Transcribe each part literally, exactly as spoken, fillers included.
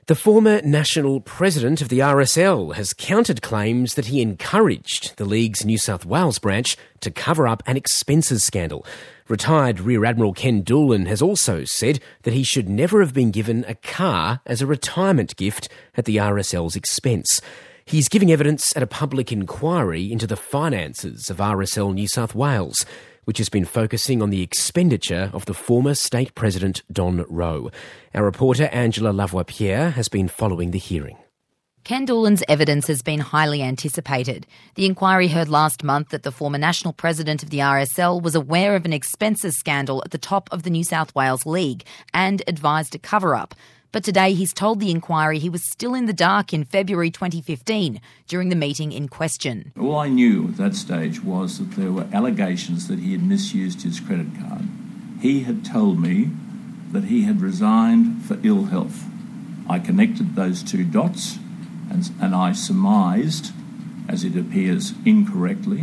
The former national president of the R S L has countered claims that he encouraged the league's New South Wales branch to cover up an expenses scandal. Retired Rear Admiral Ken Doolan has also said that he should never have been given a car as a retirement gift at the R S L's expense. He's giving evidence at a public inquiry into the finances of R S L New South Wales, which has been focusing on the expenditure of the former state president Don Rowe. Our reporter Angela Lavoie-Pierre has been following the hearing. Ken Doolan's evidence has been highly anticipated. The inquiry heard last month that the former national president of the R S L was aware of an expenses scandal at the top of the New South Wales League and advised a cover-up. But today he's told the inquiry he was still in the dark in February twenty fifteen during the meeting in question. All I knew at that stage was that there were allegations that he had misused his credit card. He had told me that he had resigned for ill health. I connected those two dots and, and I surmised, as it appears incorrectly,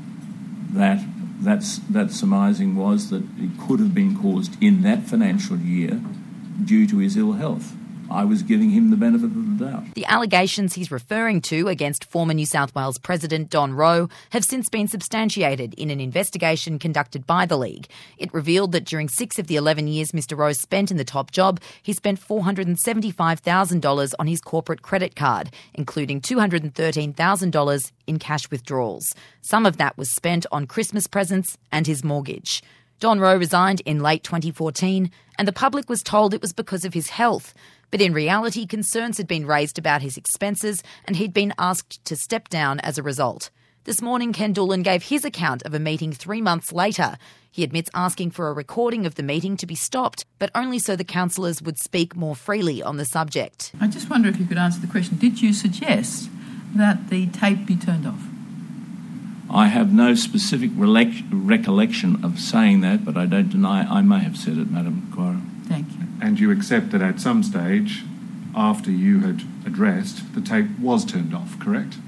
that that's, that surmising was that it could have been caused in that financial year due to his ill health. I was giving him the benefit of the doubt. The allegations he's referring to against former New South Wales President Don Rowe have since been substantiated in an investigation conducted by the League. It revealed that during six of the eleven years Mister Rowe spent in the top job, he spent four hundred seventy-five thousand dollars on his corporate credit card, including two hundred thirteen thousand dollars in cash withdrawals. Some of that was spent on Christmas presents and his mortgage. Don Rowe resigned in late twenty fourteen, and the public was told it was because of his health. But in reality, concerns had been raised about his expenses, and he'd been asked to step down as a result. This morning, Ken Doolan gave his account of a meeting three months later. He admits asking for a recording of the meeting to be stopped, but only so the councillors would speak more freely on the subject. I just wonder if you could answer the question. Did you suggest that the tape be turned off? I have no specific relec- recollection of saying that, but I don't deny I may have said it, Madam Quora. Thank you. And you accept that at some stage, after you had addressed, the tape was turned off, correct?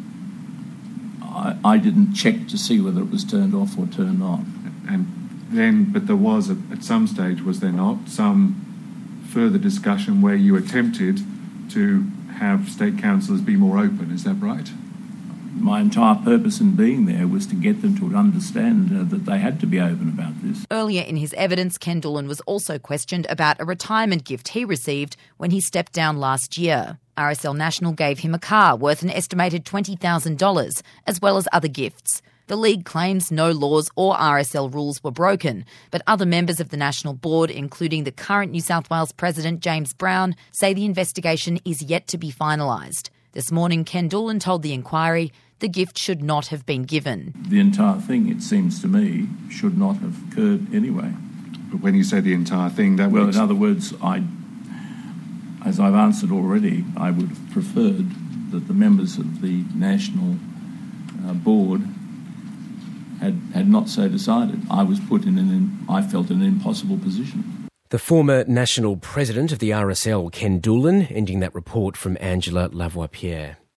I, I didn't check to see whether it was turned off or turned on. And then, but there was, a, at some stage, was there not, some further discussion where you attempted to have state councillors be more open, is that right? My entire purpose in being there was to get them to understand uh, that they had to be open about this. Earlier in his evidence, Ken Doolan was also questioned about a retirement gift he received when he stepped down last year. R S L National gave him a car worth an estimated twenty thousand dollars, as well as other gifts. The League claims no laws or R S L rules were broken, but other members of the National Board, including the current New South Wales President James Brown, say the investigation is yet to be finalised. This morning, Ken Doolan told the inquiry the gift should not have been given. The entire thing, it seems to me, should not have occurred anyway. But when you say the entire thing, that Well, makes... in other words, I, as I've answered already, I would have preferred that the members of the National uh, Board had, had not so decided. I was put in an, I felt, an impossible position. The former national president of the R S L, Ken Doolan, ending that report from Angela Lavoie-Pierre.